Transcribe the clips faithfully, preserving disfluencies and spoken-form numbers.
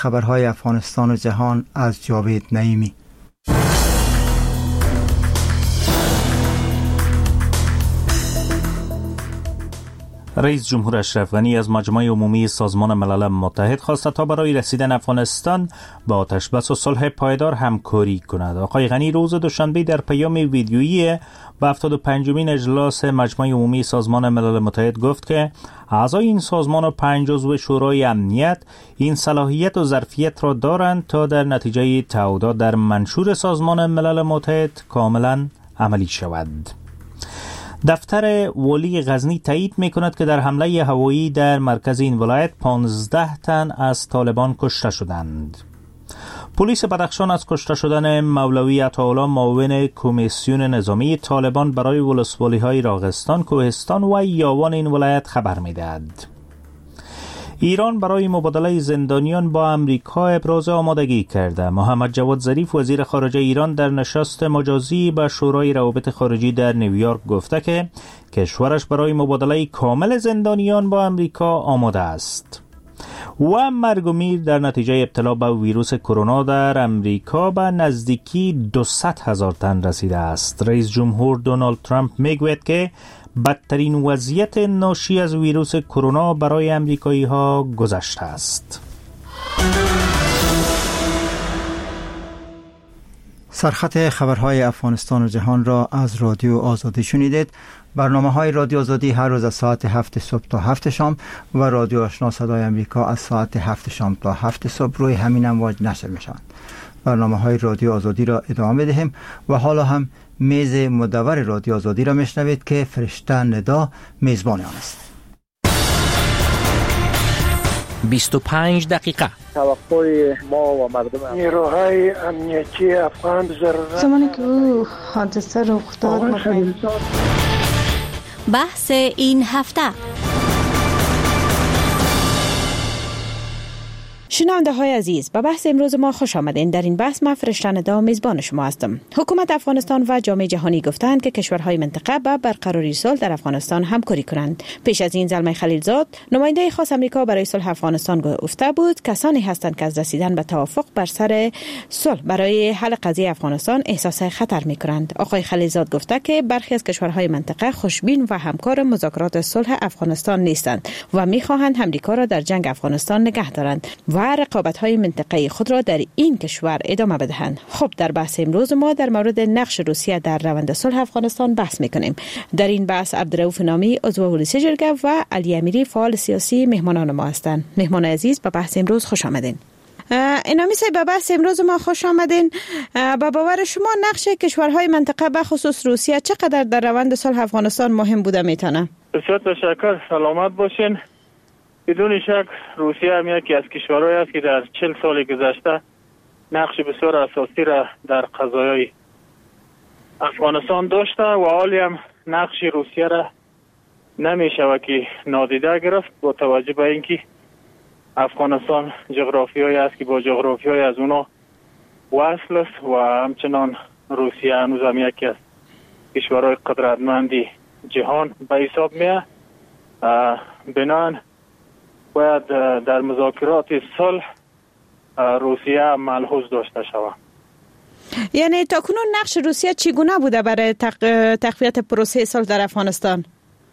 خبرهای افغانستان و جهان از جاوید نعیمی. رئیس جمهور اشرف غنی از مجمع عمومی سازمان ملل متحد خواسته تا برای رسیدن افغانستان با آتشبس و صلح پایدار همکاری کند. آقای غنی روز دوشنبه در پیام ویدیویی به هفتاد و پنجمین اجلاس مجمع عمومی سازمان ملل متحد گفت که اعضای این سازمان و پنج عضو شورای امنیت این صلاحیت و ظرفیت را دارند تا در نتیجه تعهدات در منشور سازمان ملل متحد کاملا عملی شود. دفتر والی غزنی تایید می کند که در حمله هوایی در مرکز این ولایت پانزده تن از طالبان کشته شدند. پلیس بدخشان از کشته شدن مولوی عطاالله معاون کمیسیون نظامی طالبان برای ولسوالی های راغستان، کوهستان و یاوان این ولایت خبر می دهد. ایران برای مبادله زندانیان با امریکا ابراز آمادگی کرده. محمد جواد ظریف وزیر خارجه ایران در نشست مجازی با شورای روابط خارجی در نیویورک گفته که کشورش برای مبادله کامل زندانیان با امریکا آماده است. و مرگ و میر در نتیجه ابتلا به ویروس کرونا در امریکا به نزدیکی دویست هزار تن رسیده است. رئیس جمهور دونالد ترامپ میگوید که بدترین وضعیت ناشی از ویروس کرونا برای امریکایی ها گذشته است. سرخط خبرهای افغانستان و جهان را از رادیو آزادی شنیدید. برنامه های رادیو آزادی هر روز از ساعت هفت صبح تا هفت شام و رادیو آشنا صدای امریکا از ساعت هفت شام تا هفت صبح روی همین امواج نشر می شوند. برنامه های رادیو آزادی را ادامه دهیم و حالا هم میز مدور رادیو آزادی را میشنوید که فرشته ندا میزبان آن است. بیست و پنج دقیقه توقع ما و مردم نیروهای امنیتی افغان ضرورت زمانی که او حادثه رخ داد بحث این هفته. شنونده های عزیز، به بحث امروز ما خوش آمدین. در این بحث من فرشته ندا میزبان شما هستم. حکومت افغانستان و جامعه جهانی گفتند که کشورهای منطقه به برقراری صلح در افغانستان همکاری کنند. پیش از این زلمه خلیلزاد، نماینده خاص امریکا برای صلح افغانستان گفته بود کسانی هستند که از رسیدن به توافق بر سر صلح برای حل قضیه افغانستان احساس خطر میکنند. آقای خلیلزاد گفته که برخی از کشورهای منطقه خوشبین و همکار مذاکرات صلح افغانستان نیستند و میخواهند امریکا را در جنگ افغانستان نگه دارند و رقابت‌های منطقه‌ای خود را در این کشور ادامه بدهند. خب در بحث امروز ما در مورد نقش روسیه در روند صلح افغانستان بحث می‌کنیم. در این بحث عبدالرؤوف نامی عضو پلیس جرگه و علی امیری فعال سیاسی مهمانان ما هستند. مهمان عزیز به بحث امروز خوش آمدین. اینامی صاحب به بحث امروز ما خوش آمدین. با باور شما نقش کشورهای منطقه به خصوص روسیه چقدر در روند صلح افغانستان مهم بوده میتونه؟ بسیار تشکر، سلامت باشین. بدون شک روسیه هم یکی از کشورهایی است که در چهل سال گذشته نقش بسیار اساسی را در قضایای افغانستان داشته و حالی هم نقش روسیه را نمی شود که نادیده گرفت با توجه به اینکه افغانستان جغرافیایی است که با جغرافیای از اونا وصل است و همچنان روسیه هنوز هم یکی از کشورهای قدرتمندی جهان به حساب میاد. بنابراین باید در مذاکرات صلح روسیه ملحوظ داشته شود. یعنی تاکنون نقش روسیه چگونه بوده برای تق... تقویت پروسه صلح در افغانستان؟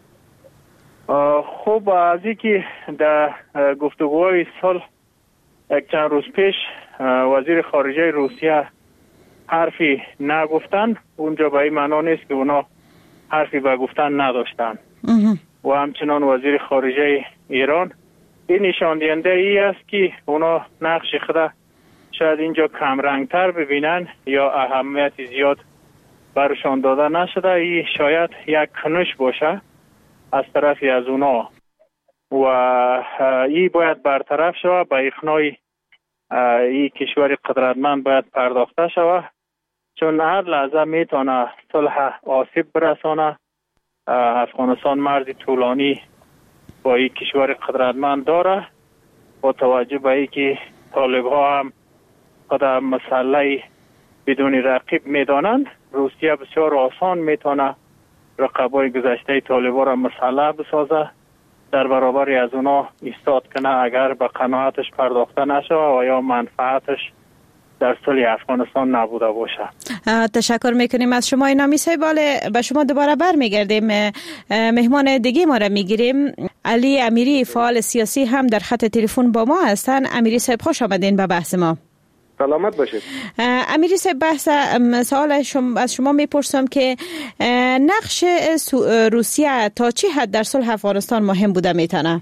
خب از اینکه در گفتگوهای صلح یک چند روز پیش وزیر خارجه روسیه حرفی نگفتن، اونجا به این معنا نیست که اونا حرفی به گفتن نداشتن. و همچنان وزیر خارجه ایران، این نشان دهنده ای است که اونا نقش خود شاید اینجا کم رنگتر ببینن یا اهمیت زیاد برشان داده نشده. این شاید یک کنش باشه از طرفی از اونا و این باید برطرف شود. به اقناع این کشور قدرتمند باید پرداخته شود، چون هر لحظه میتونه صلح آسیب برسانه. افغانستان مرز طولانی با این کشور قدرتمند داره. با توجه به اینکه طالب ها هم خود مسئله بدون رقیب میدانند، روسیه بسیار آسان میتونه رقبای گذشته طالب ها را مسئله بسازه در برابر از اونا ایستاد کنه اگر به قناعتش پرداخته نشه و یا منفعتش در صلح افغانستان نبوده باشه. تشکر میکنیم از شما اینامی صاحب. به شما دوباره بر میگردیم، مهمان دیگه ما را میگیریم. علی امیری فعال سیاسی هم در خط تلفن با ما هستن. امیری صاحب خوش آمدین به بحث ما. سلامت باشید. امیری صاحب، بحث سوال شما از شما میپرسم که نقش روسیه تا چه حد در صلح افغانستان مهم بوده میتونه؟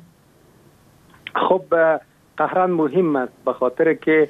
خب قهران مهم است به خاطر که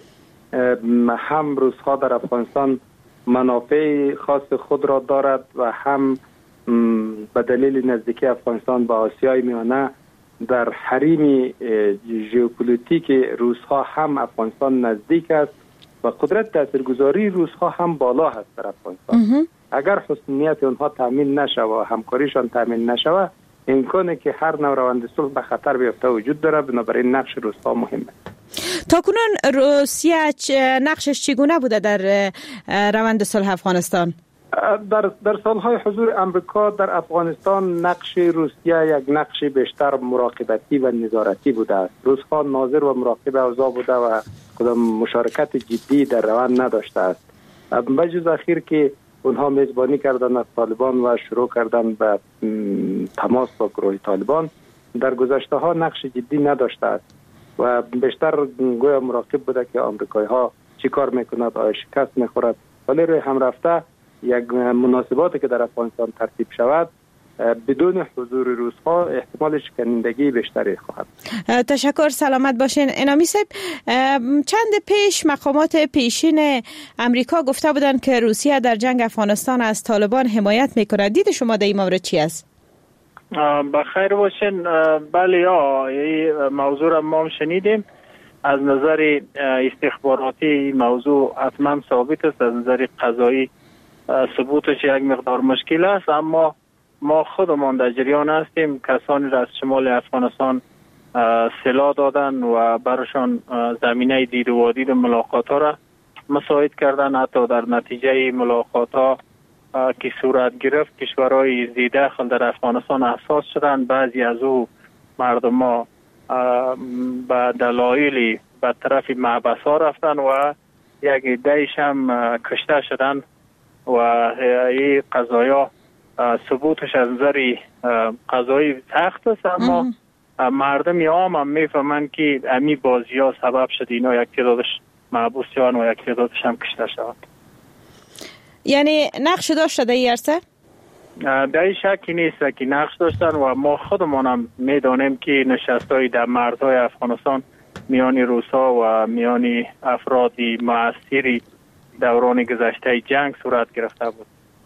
هم روس‌ها در افغانستان منافع خاص خود را دارد و هم به دلیل نزدیکی افغانستان به آسیای میانه در حریم ژئوپلیتیک روس‌ها هم افغانستان نزدیک است و قدرت تاثیرگذاری روس‌ها هم بالا هست در افغانستان. اگر حسنیت اونها تامین نشه و همکاریشان تامین نشه، امکانه که هر نوع روند صلح به خطر بیفته وجود داره. بنابراین نقش روس‌ها مهمه. تا کنون روسیه نقشش چگونه بوده در روند صلح افغانستان؟ در در سالهای حضور امریکا در افغانستان نقش روسیه یک نقش بیشتر مراقبتی و نظارتی بوده است. روس‌ها ناظر و مراقب اوضاع بوده و کدام مشارکت جدی در روند نداشته است. بجز اخیر که اونها میزبانی کردن از طالبان و شروع کردن به تماس با گروه طالبان، در گذشته ها نقش جدی نداشته است و بیشتر گویا مراقب بوده که آمریکایی ها چی کار میکند، آیا شکست میخورد. ولی روی هم رفته یک مناسباتی که در افغانستان ترتیب شود بدون حضور روس‌ها احتمال شکنندگی بیشتری خواهد. تشکر، سلامت باشین. انامی صاحب، چند پیش مقامات پیشین امریکا گفته بودند که روسیه در جنگ افغانستان از طالبان حمایت میکند. دید شما در این مورد چی است؟ بخیر باشین. بله، یا این موضوع را ما هم شنیدیم. از نظر استخباراتی موضوع حتما ثابت است، از نظر قضایی ثبوتش یک مقدار مشکل است، اما ما خودمان در جریان هستیم. کسانی را از شمال افغانستان سلاح دادن و برشان زمینه دید و دید ملاقات ها را مساعد کردن. حتی در نتیجه ملاقات ها که صورت گرفت کشورهای زی داخل در افغانستان احساس شدن. بعضی از او مردم ها به دلایلی به طرف محبس ها رفتن و یک عده‌ایش هم کشته شدن و این قضایا ثبوتش از نظر قضایی سخت است، اما مردم عام هم میفهمند که امی بازی ها سبب شد اینا یک تعدادش محبوس شدن و یک تعدادش هم کشته شدن. یعنی نقش داشته در این عرصه؟ در این شکی نیست که نقش داشتن و ما خودمان هم میدانیم که نشستهای در مرزهای افغانستان میان روسا و میان افرادی مؤثری دوران گذشته جنگ صورت گرفته بود.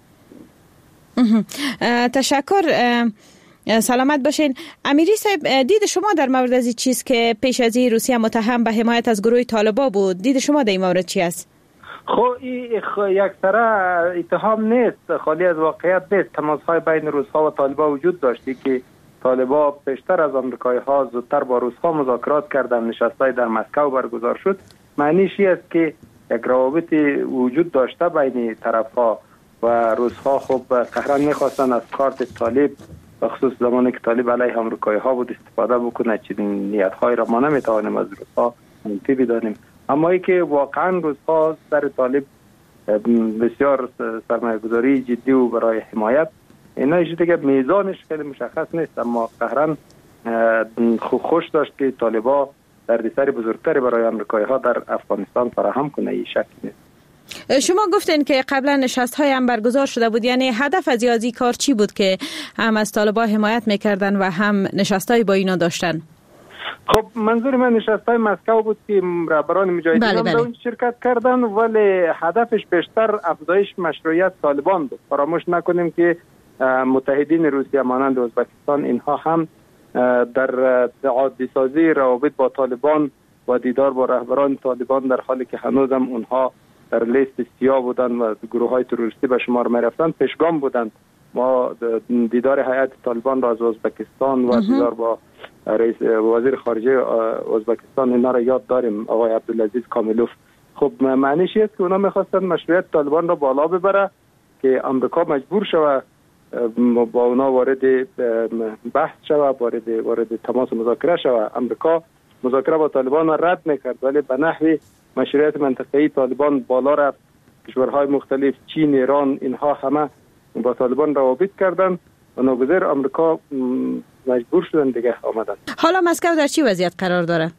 تشکر، سلامت باشین. امیری صاحب، دید شما در مورد از این چیز که پیش از این روسیه متهم به حمایت از گروه طالبان بود، دید شما در این مورد چی است؟ خب این یک طرح اتهام نیست، خالی از واقعیت نیست. تماس‌های بین روس‌ها و طالبان وجود داشتی که طالبان پیشتر از آمریکایی‌ها زودتر با روس‌ها مذاکرات کردند، نشست‌های در مسکو برگزار شد. معنیش این است که یک روابط وجود داشته بین طرف‌ها و روس‌ها. خب قهران می‌خواستن از کارت طالب به خصوص زمانی که طالب علیه آمریکایی‌ها بود استفاده بکنه. چنین نیت‌هایی را ما نمی‌توانیم از روس‌ها منفی بدانیم، اما ای که واقعا روس‌ها سر طالب بسیار سرمایه‌گذاری جدی و برای حمایت، اینا ایش دیگه میزانش خیلی مشخص نیست، اما قهران خوش داشت که طالبا دردسر بزرگتری برای آمریکایی‌ها در افغانستان فراهم کنه. این شک نیست. شما گفتین که قبلا نشست‌های هم برگزار شده بود، یعنی هدف از این کار چی بود که هم از طالبان حمایت میکردن و هم نشست‌های با اینا داشتن؟ خب منظور من نشست‌های مسکو بود که رهبران مجاهدین هم در اون شرکت کردن، ولی هدفش بیشتر افزایش مشروعیت طالبان بود. فراموش نکنیم که متحدین روسیه مانند ازبکستان اینها هم در عادی سازی روابط با طالبان و دیدار با رهبران طالبان، در حالی که هنوزم اونها در لیست سیاه بودن و گروه‌های تروریستی به شمار می‌رفتند، پیشگام بودند. ما دیدار هیئت طالبان را از ازبکستان و دیدار با رئیس وزیر خارجه ازبکستان اینا را یاد داریم، آقای عبدالعزیز کاملوف. خب معنیش است که اونا می‌خواستند مشروعیت طالبان را بالا ببره که آمریکا مجبور شود با اونا وارد بحث شود، وارد وارد تماس مذاکره شود. امریکا مذاکره با طالبان را رد میکرد، ولی به نحوی مشروعیت منطقه‌ای طالبان بالا رفت. کشورهای مختلف، چین، ایران، اینها همه با طالبان روابط کردند و ناگزیر آمریکا مجبور شدن دیگه آمدن. حالا مسکو در چی وضعیت قرار داره؟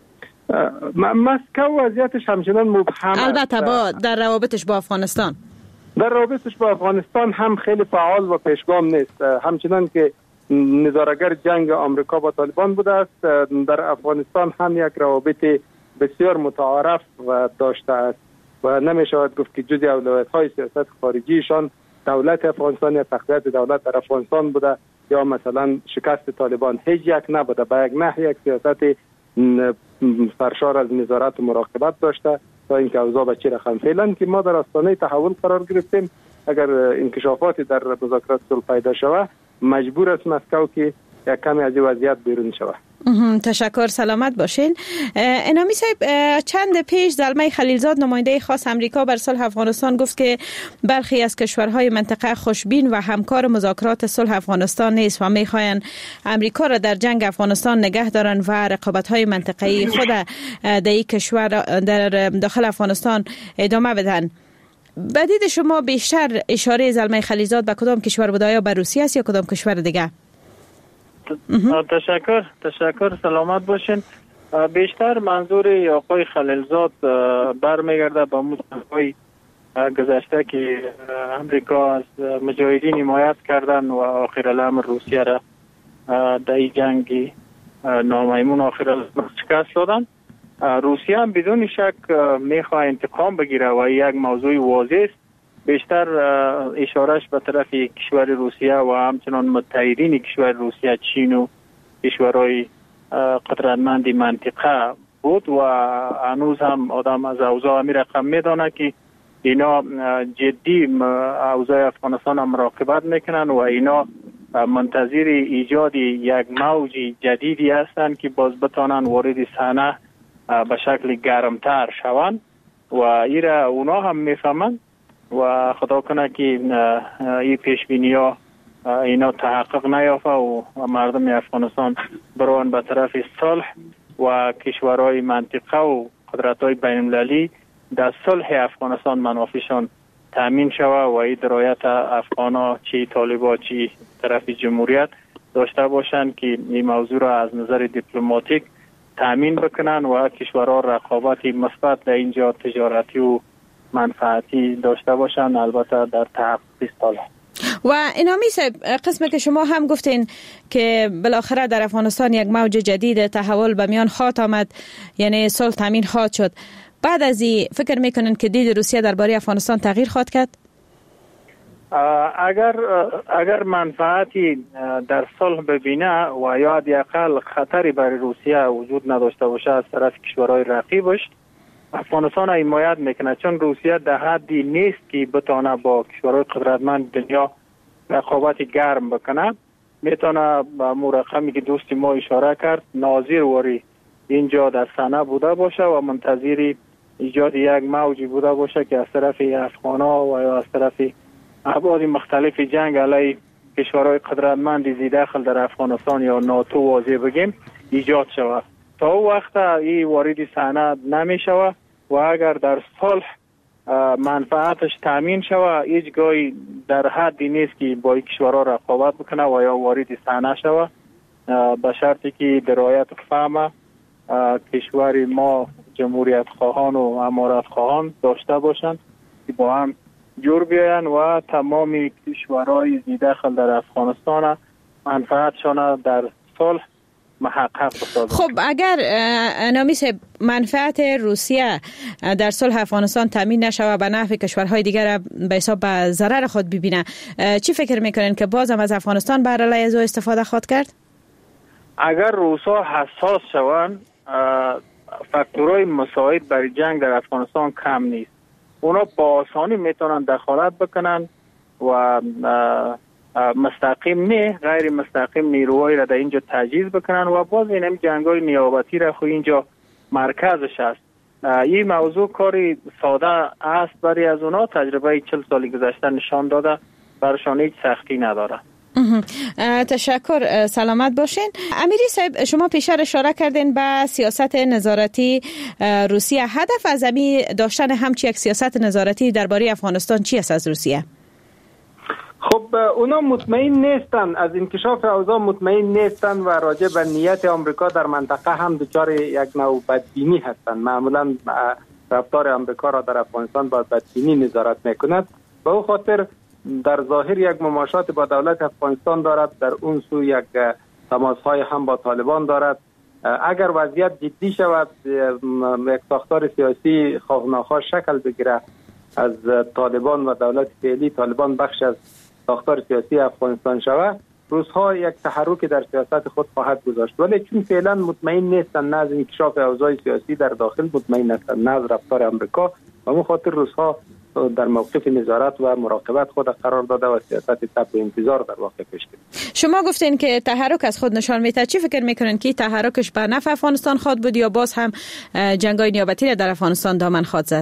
مسکو وضعیتش همچنان مبهم است. البته با در روابطش با افغانستان در روابطش با افغانستان هم خیلی فعال و پیشگام نیست. همچنان که نظاره‌گر جنگ آمریکا با طالبان بوده است، در افغانستان هم یک روابط بسیار متعارف و داشته است و نمیشود گفت که جزء اولویت‌های سیاست خارجیشان دولت افغانستان یا تقویت دولت در افغانستان بوده یا مثلا شکست طالبان. هیچ یک نبوده. به یک نحو یک سیاست سرشار از نظارت و مراقبت داشته تا اینکه اوضاع به چه رقم. فعلا که ما در آستانه تحول قرار گرفتیم، اگر انکشافاتی در مذاکرات صلح پیدا شود مجبور است مسکو که یک کمی از وضعیت بیرون شود. تشکر، سلامت باشین. انامی صاحب، چند پیش زلمه خلیلزاد نماینده خاص امریکا بر صلح افغانستان گفت که برخی از کشورهای منطقه خوشبین و همکار مذاکرات صلح افغانستان نیست و میخواین امریکا را در جنگ افغانستان نگه دارن و رقابت‌های منطقه‌ای خود در این کشور در داخل افغانستان ادامه بدن. بدید شما بیشتر اشاره زلمه خلیلزاد به کدام کشور بوده؟ یا به روسیه است یا کدام کشور دیگه؟ تشکر تشکر سلامت باشین. بیشتر منظور آقای خلیلزاد برمیگرده به موضوعی گذشته که امریکا از مجاهدین حمایت کردن و آخر الامر روسیه را در این جنگ نامیمون آخر الامر شکست دادن. روسیه هم بدون شک میخواه انتقام بگیره و یک موضوع واضح است. بیشتر اشارش به طرف کشور روسیه و همچنان متحدین کشور روسیه، چین و کشورهای قدرتمند منطقه بود و هنوز هم آدم از اوضاع می رقم میدانه که اینا جدی اوضاع افغانستان هم مراقبت میکنن و اینا منتظر ایجاد یک موج جدیدی هستند که باز بتانن وارد صحنه به شکل گرمتر شوند و ایره اونا هم میفهمند و خدا کنه که این پیشبینی ها اینا تحقق نیافته و مردم افغانستان بروان به طرف صلح و کشورهای منطقه و قدرت‌های بین‌المللی در صلح افغانستان منافعشان تامین شود و این درایت افغانا چی طالبا چی طرف جمهوریت داشته باشند که این موضوع را از نظر دیپلماتیک تامین بکنن و کشورها رقابتی مثبت در اینجا تجارتی و منفعتی داشته باشن، البته در تحقق صلح. و انامی صاحب، قسمی که شما هم گفتین که بالاخره در افغانستان یک موج جدید تحول به میان خواهد آمد، یعنی صلح تامین خواهد شد. بعد از این فکر میکنین که دید روسیه درباره افغانستان تغییر خواهد کرد؟ اگر اگر منفعتی در صلح ببینه و یا حداقل خطری برای روسیه وجود نداشته باشه از طرف کشورهای رقیبش، افغانستان حمایت میکنه، چون روسیه در حدی نیست که بتونه با کشورهای قدرتمند دنیا رقابت گرم بکنه. میتونه با مرقمی که دوستی ما اشاره کرد ناظر وری اینجا در صحنه بوده باشه و منتظر ایجاد یک موجی بوده باشه که از طرف افغانا و یا از طرف ابعاد مختلف جنگ علیه کشورهای قدرتمند زی داخل در افغانستان یا ناتو واضح بگیم ایجاد شود. تا او وقت این وارد صحنه نمی شود و اگر در صلح منفعتش تامین شود هیچ گاهی در حدی نیست که با این کشورها رقابت بکنه و یا وارد صحنه شود، به شرطی که درایت فهم کشور ما جمهوریت خواهان و امارت خواهان داشته باشند که با هم جور بیاین و تمام کشورهای زی داخل در افغانستان منفعتشان در صلح محقق بسازند. خب اگر نامی صاحب منفعت روسیه در صلح افغانستان تامین نشوه به نفع کشورهای دیگر به حساب به ضرر خود ببینه، چی فکر میکنین که بازم از افغانستان بر علیه از او استفاده خواهد کرد؟ اگر روسا حساس شوند فاکتورهای مساعد برای جنگ در افغانستان کم نیست. اونا با آسانی میتونن دخالت بکنن و مستقیم نه غیر مستقیم نیروهایی را در اینجا تجهیز بکنن و باز این هم جنگای نیابتی را خو اینجا مرکزش است. این موضوع کاری ساده است برای از اونا. تجربه چل سال گذشته نشان داده برشان هیچ سختی نداره. تشکر، سلامت باشین. امیری صاحب، شما پیشتر اشاره کردین به سیاست نظارتی روسیه. هدف از امی داشتن همچی یک سیاست نظارتی درباره افغانستان چی است از روسیه؟ خب اونا مطمئن نیستن از انکشاف اوضاع، مطمئن نیستن و راجع به نیت آمریکا در منطقه هم دچار یک نوع بدبینی هستند. معمولا رفتار آمریکا را در افغانستان با بدبینی نظارت میکند. به او خاطر در ظاهر یک مماشات با دولت افغانستان دارد، در اون سو یک تماس‌های هم با طالبان دارد. اگر وضعیت جدی شود، یک ساختار سیاسی خواه ناخواه شکل بگیره از طالبان و دولت فعلی، طالبان بخش از ساختار سیاسی افغانستان شود، روزها یک تحرک در سیاست خود خواهد گذاشت. ولی چون فعلا مطمئن نیستن نه از انکشاف اوضاع سیاسی در داخل مطمئن هستند، نه از رفتار آمریکا، و به خاطر روزها در موقف نظارت و مراقبت خود قرار داده و سیاست تب و انتظار در واقع پیش گرفته. شما گفتین که تحرک از خود نشان میده. چی فکر میکنین که تحرکش به نفع افغانستان خواد بود یا باز هم جنگ‌های نیابتی در افغانستان دامن خواد زد؟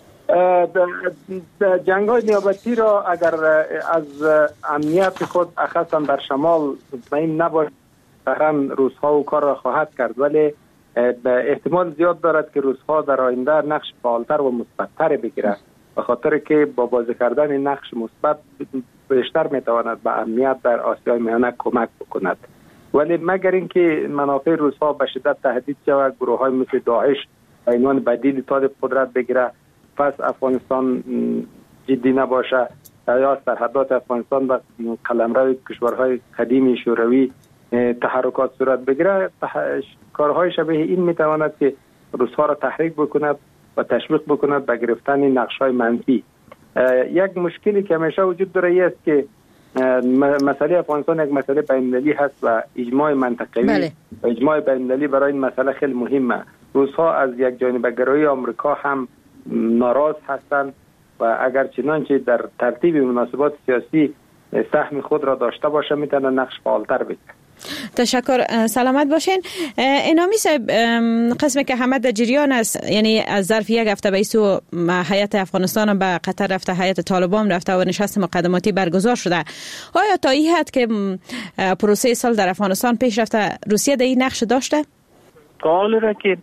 جنگ‌های نیابتی را اگر از امنیت خود اخصا در شمال مطمئن نباشد، تهران روزها و کار را خواهد کرد، ولی احتمال زیاد دارد که روزها در آینده نقش فعالتر و مثبت‌تر بگیرد، به خاطر که با بازی کردن نقش مثبت بیشتر میتواند به امنیت در آسیای میانه کمک بکند. ولی مگر اینکه منافع روزها به شدت تهدید شود، گروه‌های مثل داعش به عنوان بدیل طالب قدرت بگیره، پس افغانستان جدی نباشه یا سرحدات افغانستان به قلمرو کشورهای قدیمی شوروی تحرکات صورت بگیره، کارهای شبیه این میتواند که روزها را تحریک بکند و تشویق بکند به گرفتن نقش‌های منفی. یک مشکلی که همیشه وجود داره است که مسئله افغانستان یک مسئله بین‌المللی هست و اجماع منطقه‌ای بله. و اجماع بین‌المللی برای این مسئله خیلی مهمه. روزها از یک جانبه‌گرایی آمریکا هم ناراض هستند و اگر چنانچه در ترتیب مناسبات سیاسی سهم خود را داشته باشه میتونه نقش فعالتر بگیره. تشکر، سلامت باشین. انامی صاحب، قسمی که همه در جریان است، یعنی از ظرف یک هفته بیسو هیئت افغانستان به قطر رفته، هیئت طالبان رفته و نشست مقدماتی برگزار شده. آیا تا این حد که پروسه صلح در افغانستان پیش رفته روسیه در این نقش داشته؟ قال را که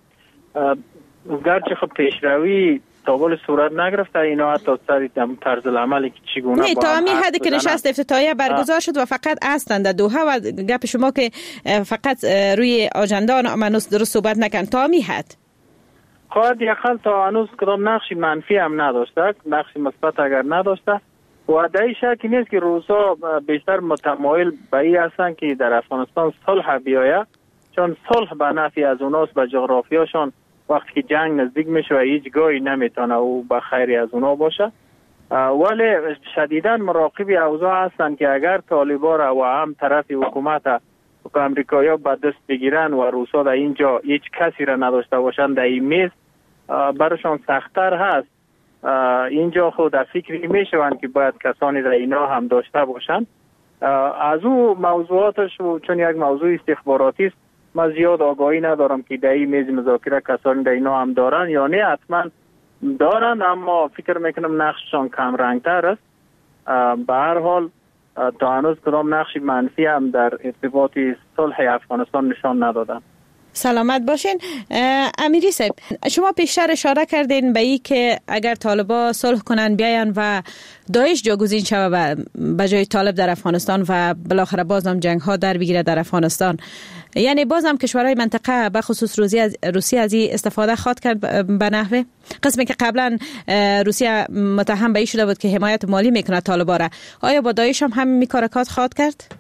گرچه خب پیشروی تابل صورت نگرفته، اینا حتی سری طرز العملی که چگونه نه تا همین حدی که نشست افتتاحیه برگزار شد و فقط اصلا در دوحه و گپ شما که فقط روی آجنده هنوز درست صحبت نکن، تا همین حد خواهد یقل تا هنوز کدام نقشی منفی هم نداشته، نقشی مثبت اگر نداشته و در این شکی نیست که روسا بیشتر متمایل به این هستند که در افغانستان صلح بیاید، چون صلح به نفع از اوناست، به جغرافیاشان وقتی که جنگ نزدیک میشه و هیچ گاهی نمیتونه او به خیری از اونا باشه. ولی شدیداً مراقب اوضاع هستند که اگر طالبان را و هم طرف حکومت امریکایی به دست بگیرن و روسا در اینجا هیچ کسی را نداشته باشند در این میز، برشان سخت‌تر هست. اینجا خود در فکری میشوند که باید کسانی را اینا هم داشته باشند. از او موضوعاتش چون یک موضوع استخباراتی است، من زیاد آگاهی ندارم که در این میز مذاکره کسانی در اینا هم دارن یا نه. حتما دارن، اما فکر میکنم نقششان کم رنگتر است. به هر حال تا هنوز کدام نقشی منفی هم در ارتباط صلح افغانستان نشان ندادن. سلامت باشین. امیری صاحب، شما پیشتر اشاره کردین به این که اگر طالبا صلح کنن بیاین و داعش جاگزین شود به جای طالب در افغانستان و بالاخره بازم جنگ ها در بگیره در افغانستان، یعنی بازم کشورهای منطقه به خصوص روسیه از این استفاده خواد کرد به نحوه قسمی که قبلا روسیه متهم به این شده بود که حمایت مالی میکنه طالبا را، آیا با داعش هم همین کارکات خواد کرد؟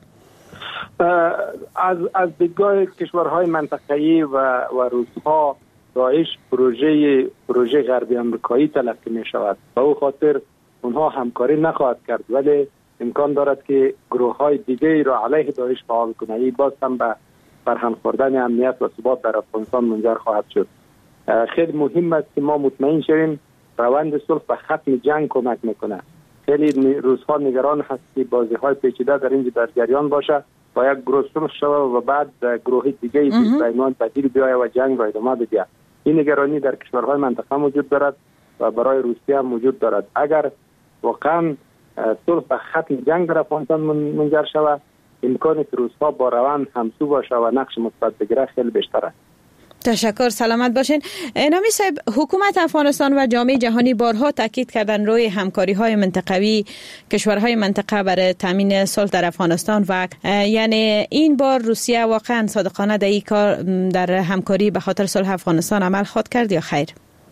از از دیدگاه کشورهای منطقه‌ای و و روس‌ها داعش پروژه پروژه غربی آمریکایی تلقی می شود. به او خاطر اونها همکاری نخواهد کرد، ولی امکان دارد که گروه‌های دیگری را علیه داعش فعال کنه. این باز هم به برهم خوردن امنیت و ثبات در افغانستان منجر خواهد شد. خیلی مهم است که ما مطمئن شویم روند صلح به ختم جنگ کمک میکنه. خیلی روزها نگران هست که بازی‌های پیچیده در اینجا در جریان باشه و یک گروه صلح شود و بعد گروه دیگه بی‌پیمان بدیل بیاید و جنگ را ادامه بده. این نگرانی در کشورهای منطقه موجود دارد و برای روسیه هم موجود دارد. اگر واقعا صلح به ختم جنگ در افغانستان منجر شود، امکانی که روس‌ها با روند همسو باشه و نقش مثبت بگیره خیلی بیشتر است. تشکر، سلامت باشین. نامی صاحب، حکومت افغانستان و جامعه جهانی بارها تاکید کردن روی همکاری های منطقوی کشورهای منطقه برای تامین صلح در افغانستان و یعنی این بار روسیه واقعا صادقانه در این کار در همکاری به خاطر صلح افغانستان عمل خواهد کرد یا خیر؟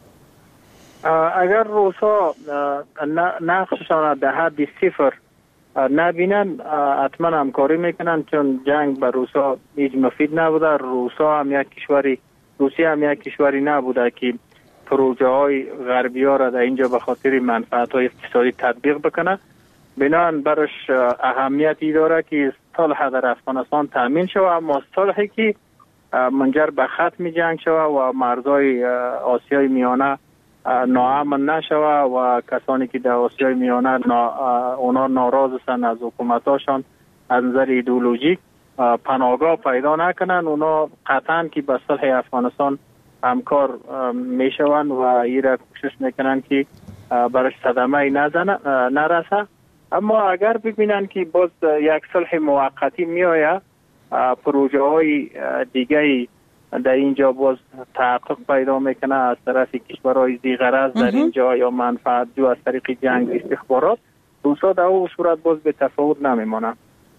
اگر روسا نقششان در حد صفر نبینن حتما همکاری میکنن، چون جنگ به روسا هیچ مفید نبوده. روسا هم یک کشوری روسیه هم یک کشوری نبوده که پروژه های غربی ها را در اینجا به خاطر منفعت های اقتصادی تطبیق بکنه. بنابراین برش اهمیتی داره که صلح در افغانستان تامین شود، اما صلحی که منجر به ختم جنگ شود و مرزهای آسیای میانه ناامن نشود و کسانی که در آسیای میانه نا اونا ناراض هستند از حکومتاشان از نظر ایدئولوژیک پناهگاه پیدا نکنن، اونا قطعا که به صلح افغانستان همکار میشوند و این را کوشش میکنن که برش صدمه نزنه نرسه. اما اگر ببینن که باز یک صلح موقتی میآید، پروژه های دیگه در اینجا باز تحقق پیدا میکنه از طرف کشورهای ذی‌غرض در اینجا یا منفعت جو از طریق جنگ استخبارات، روسا در اون صورت باز به تفاوت نمیمانه.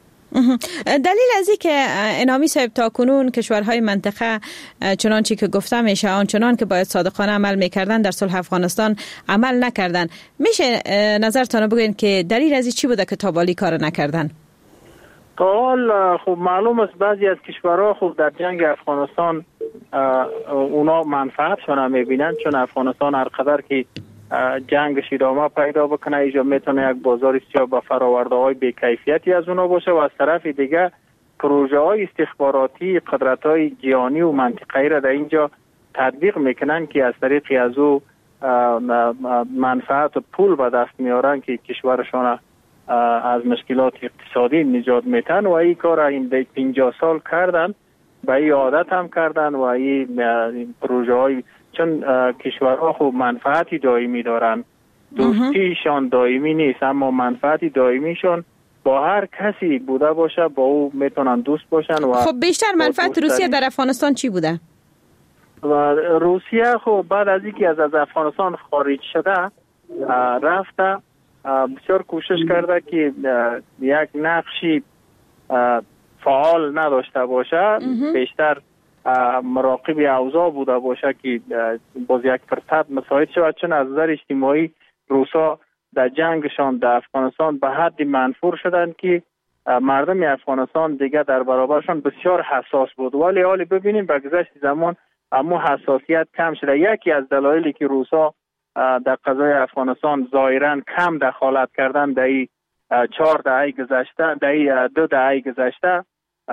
دلیل از این که انامی صاحب تا کنون کشورهای منطقه چنانچه که گفته میشه آنچنان که باید صادقانه عمل میکردن در صلح افغانستان عمل نکردن، میشه نظرتان بگوین که دلیل از این چی بوده که تا بالی کار نکردن؟ تا حال خب معلوم است بعضی از کشورها خب در جنگ افغانستان اونا منفعتشون هم میبینن، چون افغانستان هر قدر که جنگش ادامه پیدا بکنه اینجا میتونه یک بازار سیاه با فراورده های بی‌کیفیتی از اونا باشه و از طرف دیگه پروژه های استخباراتی قدرت های جهانی و منطقه‌ای را در اینجا تطبیق میکنن که از طریق از او منفعت و پول به دست میارن که کشورشان از مشکلات اقتصادی نجات میتن و این کار این پنجاه سال کردن، به این عادت هم کردن و این پروژه های، چون کشورها خوب منفعتی دائمی دارن، دوستیشان دائمی نیست اما منفعتی دائمیشون با هر کسی بوده باشه با او میتونن دوست باشن. و خب بیشتر منفعت روسیه در افغانستان چی بوده؟ و روسیه خب بعد از اینکه از از افغانستان خارج شده رفته بسیار کوشش کرده که یک نقشی فعال نداشته باشه، بیشتر مراقب اوضاع بوده باشه که باز یک فرصت مساعد شود، چون از نظر اجتماعی روسا در جنگشان در افغانستان به حدی منفور شدند که مردم افغانستان دیگه در برابرشان بسیار حساس بود. ولی حالی ببینیم به گذشت زمان اما حساسیت کم شده. یکی از دلایلی که روسا در قضای افغانستان ظاهرا کم دخالت کردن در این چهار دهه گذشته، در این دو دهه گذشته،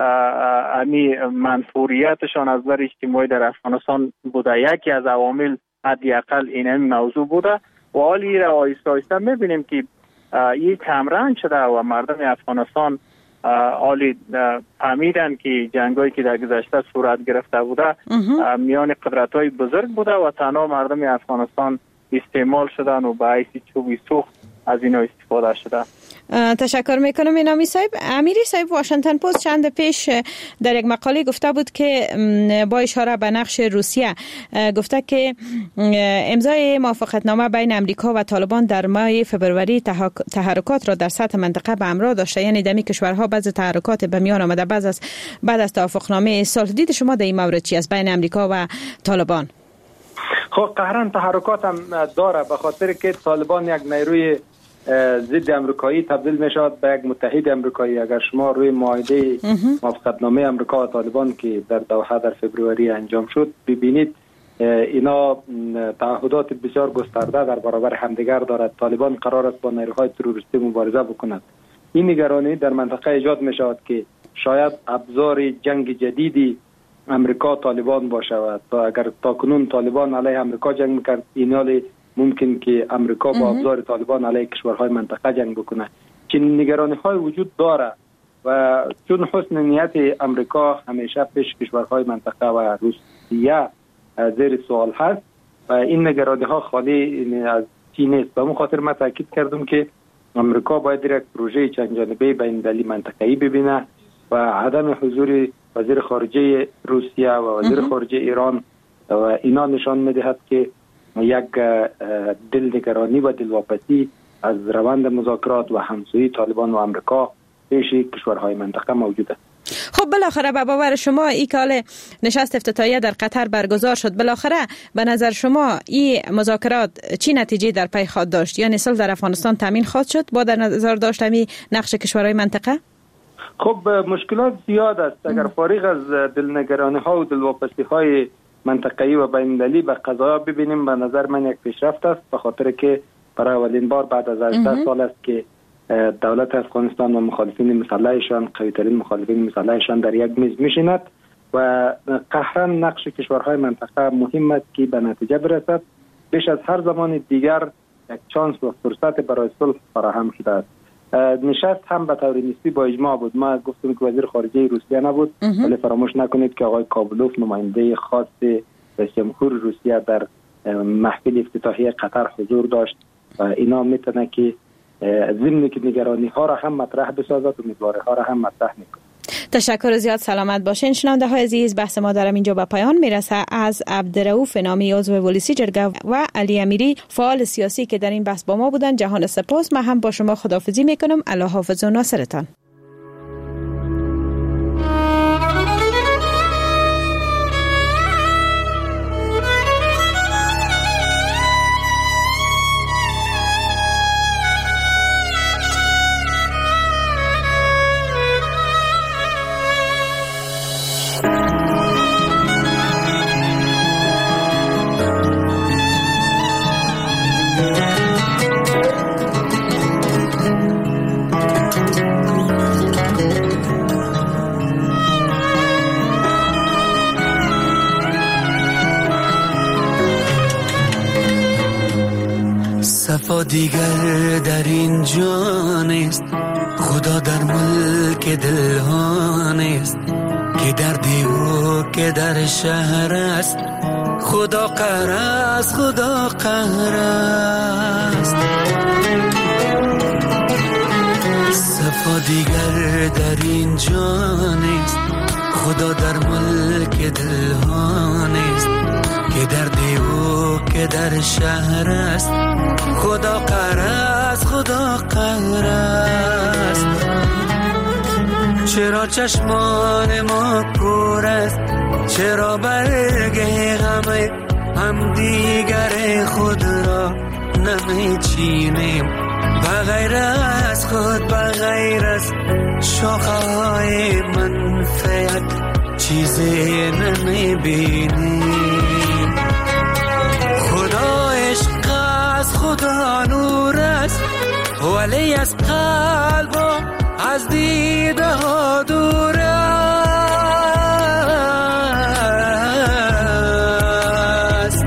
امی منفوریتشان از نظر اجتماعی در افغانستان بوده. یکی از عوامل حداقل این موضوع بوده و حالی را آیسته آیسته میبینیم که این کمرنگ شده و مردم افغانستان حالی فهمیدن که جنگایی که در گذشته صورت گرفته بوده میان قدرت‌های بزرگ بوده و تنها مردم افغانستان استعمال شدن و به حیث چوبی سوخت از اینا استفاده شده. تشکر میکنم اینامی صاحب. امیری صاحب واشنگتن پست چند پیش در یک مقاله گفته بود که با اشاره به نقش روسیه گفته که امضای موافقتنامه بین امریکا و طالبان در ماه فبروری تحرکات را در سطح منطقه به همراه داشته، یعنی دمی کشورها بعض تحرکات به میان آمده بعد از بعد از توافقنامه صلح. دید شما در این مورد چی است بین امریکا و طالبان؟ خب قهرن تحرکات هم داره، به خاطر که طالبان یک نیروی ضد امریکایی تبدیل می شود به یک متحد امریکایی. اگر شما روی معاهده موافقتنامه امریکا و طالبان که در دوحه در فبروری انجام شد ببینید، اینا تعهدات بسیار گسترده در برابر همدیگر دارد. طالبان قرار است با نیروهای تروریستی مبارزه بکند. این نگرانی در منطقه ایجاد می شود که شاید ابزار جنگ جدیدی امریکا طالبان باشه و تا اگر تاکنون طالبان علیه امریکا جنگ میکرد، این حال ممکن که امریکا با ابزار طالبان علیه کشورهای منطقه جنگ بکنه. چنین نگرانی های وجود داره و چون حسن نیت امریکا همیشه پیش کشورهای منطقه و روسیه زیر سوال هست و این نگرانی ها خالی از چی نیست. به اون خاطر من تاکید کردم که امریکا باید یک پروژه چند جانبه بین المللی منطقه‌ای ببینه و عدم حضور وزیر خارجه روسیه و وزیر خارجه ایران و اینا نشان می‌دهد که یک دلنگرانی و دلواپسی از روند مذاکرات و همسویی طالبان و امریکا پیش کشورهای منطقه موجود است. خب بالاخره به باور شما این کال نشست افتتاحیه در قطر برگزار شد، بالاخره به نظر شما این مذاکرات چی نتیجه در پی خواهد داشت؟ یعنی صلح در افغانستان تامین خواهد شد با در نظر داشتن نقش کشورهای منطقه؟ خب مشکلات زیاد است. اگر فارغ از دلنگرانی ها و دلواپسی های منطقه‌ای و بین‌المللی به قضایا ببینیم، به نظر من یک پیشرفت است، به خاطر که برای اولین بار بعد از هجده سال است که دولت افغانستان و مخالفین مسلحشان، قوی‌ترین مخالفین مسلحشان در یک میز میشیند و قهراً نقش کشورهای منطقه مهم است که به نتیجه برسد. بیش از هر زمان دیگر یک چانس و فرصت برای صلح فراهم شده است. نشست هم به طور نسبی با اجماع بود. ما گفتم که وزیر خارجه روسیه نبود، ولی فراموش نکنید که آقای کابلوف نماینده خاص رئیس جمهور روسیه در محفل افتتاحیه قطر حضور داشت و اینا میتونه که ضمن که نگرانی ها را هم مطرح بسازد و امیدواری ها را هم مطرح میکنه. تشکر زیاد، سلامت باشین. شنونده های عزیز، بحث ما در اینجا به پایان میرسه. از عبدالرؤوف نامی عضو ولسی جرگه و علی امیری فعال سیاسی که در این بحث با ما بودن جهان سپاس. من هم با شما خداحافظی میکنم. الله حافظ و ناصرتان. صفا دیگر در این جان است، خدا در ملک دل ها نیست، که در دیو که در شهر است، خدا قهر است، خدا قهر است. صفا دیگر در این جان است، خدا در ملک دل ها نیست، که در دیو که در شهر است، خدا قهر است، خدا قهر است. چرا چشمان ما کور است، چرا برگ غم هم دیگر خود را نمی چینیم، بغیر از خود بغیر از شاخه های منفعت چیزی نمی بینیم. خدا عشق است، خدا نور است، ولی از قلب و از دیده ها دور است.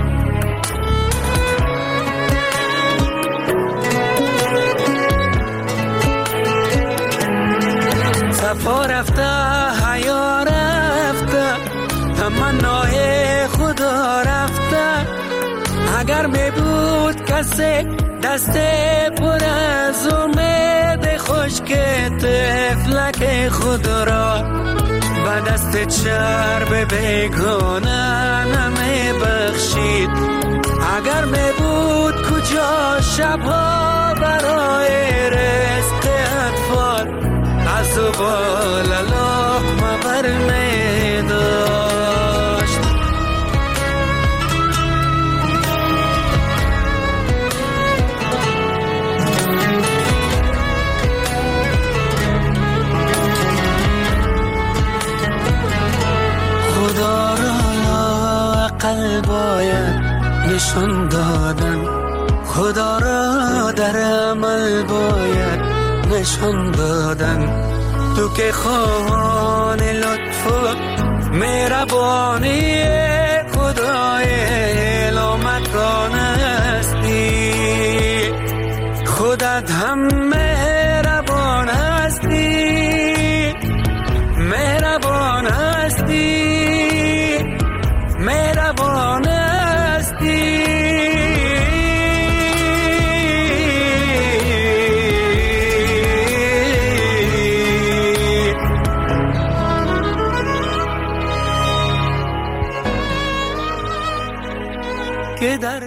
صفا رفته، حیا رفته، تمنای خدا رفته. اگر می بود کسی دست پر از امید خشک طفلک خود را و دست چرب بیگانه نمی بخشید، اگر می بود کجا شبها برای رزق اطفال از زبال لقمه بر می داشت. خدا را عقل باید نشان دادن، خدا را در عمل باید نشان دادن. تو که خواهان لطف و مهربانی خدای علامتان هستی، خودت هم مهربان هستی، مهربان هستی، مهربان هستی. که در